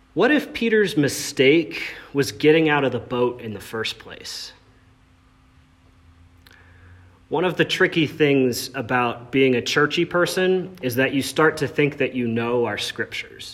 What if Peter's mistake was getting out of the boat in the first place? One of the tricky things about being a churchy person is that you start to think that you know our scriptures.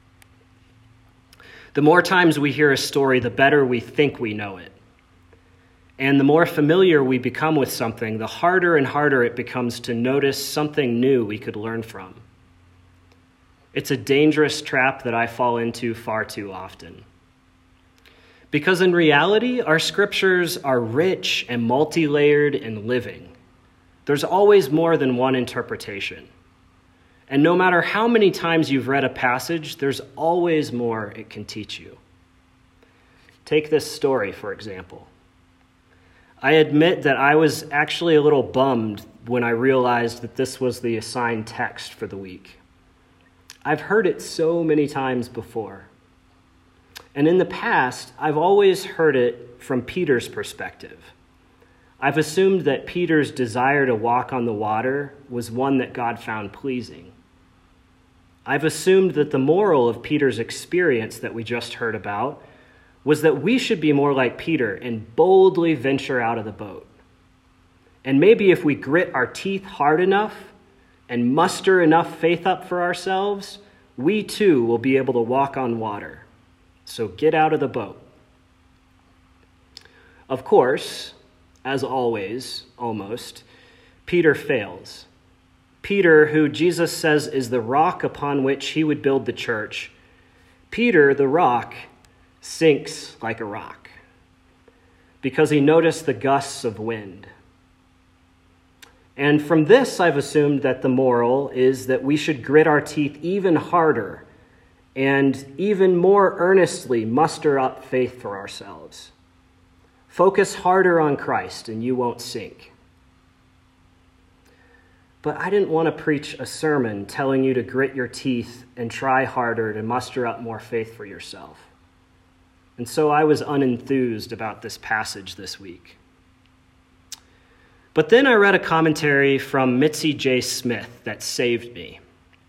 The more times we hear a story, the better we think we know it. And the more familiar we become with something, the harder and harder it becomes to notice something new we could learn from. It's a dangerous trap that I fall into far too often. Because in reality, our scriptures are rich and multi-layered and living. There's always more than one interpretation. And no matter how many times you've read a passage, there's always more it can teach you. Take this story, for example. I admit that I was actually a little bummed when I realized that this was the assigned text for the week. I've heard it so many times before. And in the past, I've always heard it from Peter's perspective. I've assumed that Peter's desire to walk on the water was one that God found pleasing. I've assumed that the moral of Peter's experience that we just heard about was that we should be more like Peter and boldly venture out of the boat. And maybe if we grit our teeth hard enough and muster enough faith up for ourselves, we too will be able to walk on water. So get out of the boat. Of course, as always, almost, Peter fails. Peter, who Jesus says is the rock upon which he would build the church, Peter, the rock, sinks like a rock because he noticed the gusts of wind. And from this, I've assumed that the moral is that we should grit our teeth even harder and even more earnestly muster up faith for ourselves. Focus harder on Christ and you won't sink. But I didn't want to preach a sermon telling you to grit your teeth and try harder to muster up more faith for yourself. And so I was unenthused about this passage this week. But then I read a commentary from Mitzi J. Smith that saved me.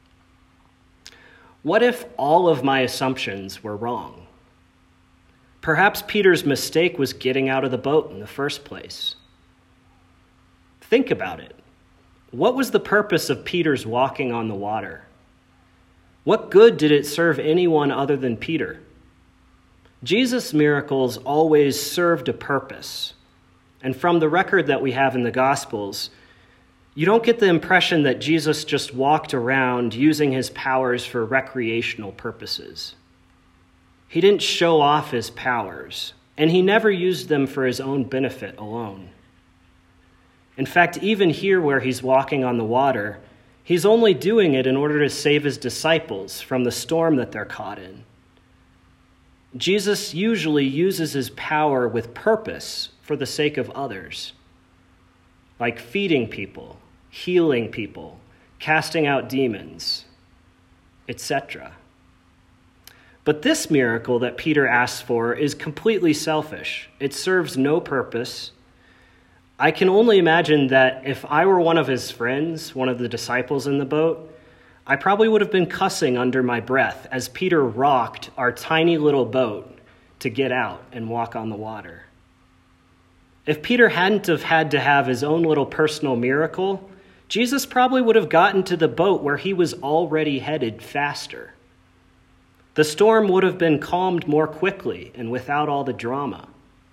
What if all of my assumptions were wrong? Perhaps Peter's mistake was getting out of the boat in the first place. Think about it. What was the purpose of Peter's walking on the water? What good did it serve anyone other than Peter? Jesus' miracles always served a purpose. And from the record that we have in the Gospels, you don't get the impression that Jesus just walked around using his powers for recreational purposes. He didn't show off his powers, and he never used them for his own benefit alone. In fact, even here where he's walking on the water, he's only doing it in order to save his disciples from the storm that they're caught in. Jesus usually uses his power with purpose for the sake of others, like feeding people, healing people, casting out demons, etc. But this miracle that Peter asks for is completely selfish. It serves no purpose. I can only imagine that if I were one of his friends, one of the disciples in the boat, I probably would have been cussing under my breath as Peter rocked our tiny little boat to get out and walk on the water. If Peter hadn't have had to have his own little personal miracle, Jesus probably would have gotten to the boat where he was already headed faster. The storm would have been calmed more quickly and without all the drama.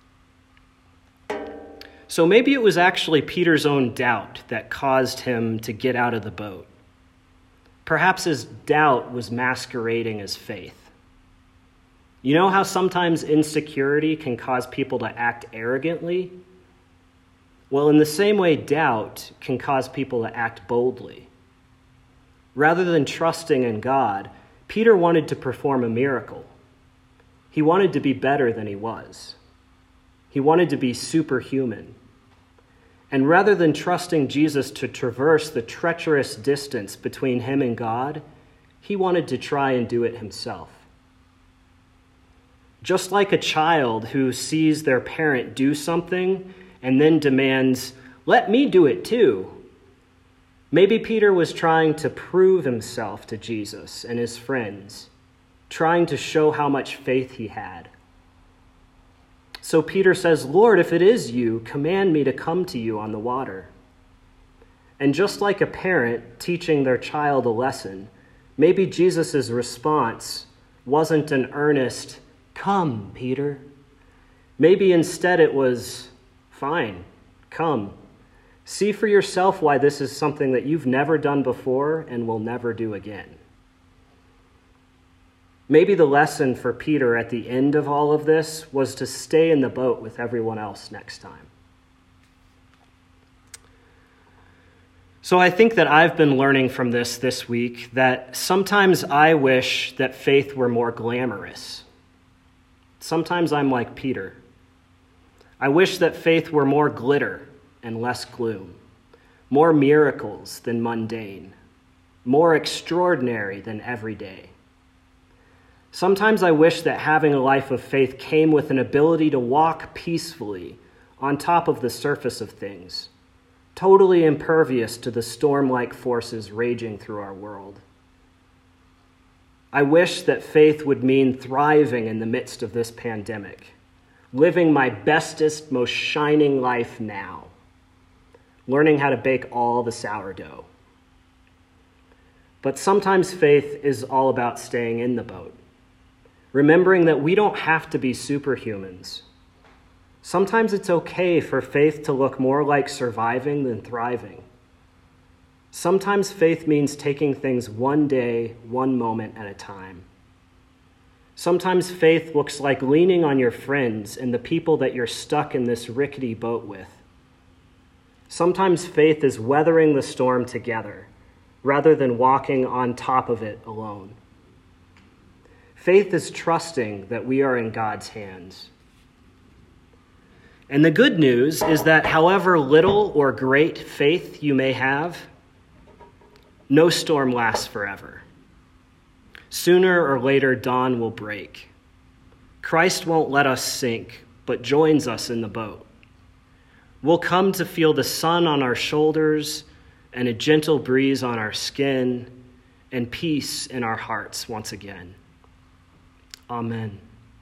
So maybe it was actually Peter's own doubt that caused him to get out of the boat. Perhaps his doubt was masquerading as faith. You know how sometimes insecurity can cause people to act arrogantly? Well, in the same way, doubt can cause people to act boldly. Rather than trusting in God, Peter wanted to perform a miracle. He wanted to be better than he was. He wanted to be superhuman. And rather than trusting Jesus to traverse the treacherous distance between him and God, he wanted to try and do it himself. Just like a child who sees their parent do something and then demands, "Let me do it too." Maybe Peter was trying to prove himself to Jesus and his friends. trying to show how much faith he had. So Peter says, "Lord, if it is you, command me to come to you on the water." And just like a parent teaching their child a lesson, maybe Jesus' response wasn't an earnest, "Come, Peter." Maybe instead it was, "Fine, come. See for yourself why this is something that you've never done before and will never do again." Maybe the lesson for Peter at the end of all of this was to stay in the boat with everyone else next time. So I think that I've been learning from this week that sometimes I wish that faith were more glamorous. Sometimes I'm like Peter. I wish that faith were more glitter and less gloom, more miracles than mundane, more extraordinary than everyday. Sometimes I wish that having a life of faith came with an ability to walk peacefully on top of the surface of things, totally impervious to the storm-like forces raging through our world. I wish that faith would mean thriving in the midst of this pandemic, living my bestest, most shining life now, learning how to bake all the sourdough. But sometimes faith is all about staying in the boat, remembering that we don't have to be superhumans. Sometimes it's okay for faith to look more like surviving than thriving. Sometimes faith means taking things one day, one moment at a time. Sometimes faith looks like leaning on your friends and the people that you're stuck in this rickety boat with. Sometimes faith is weathering the storm together rather than walking on top of it alone. Faith is trusting that we are in God's hands. And the good news is that however little or great faith you may have, no storm lasts forever. Sooner or later, dawn will break. Christ won't let us sink, but joins us in the boat. We'll come to feel the sun on our shoulders and a gentle breeze on our skin and peace in our hearts once again. Amen.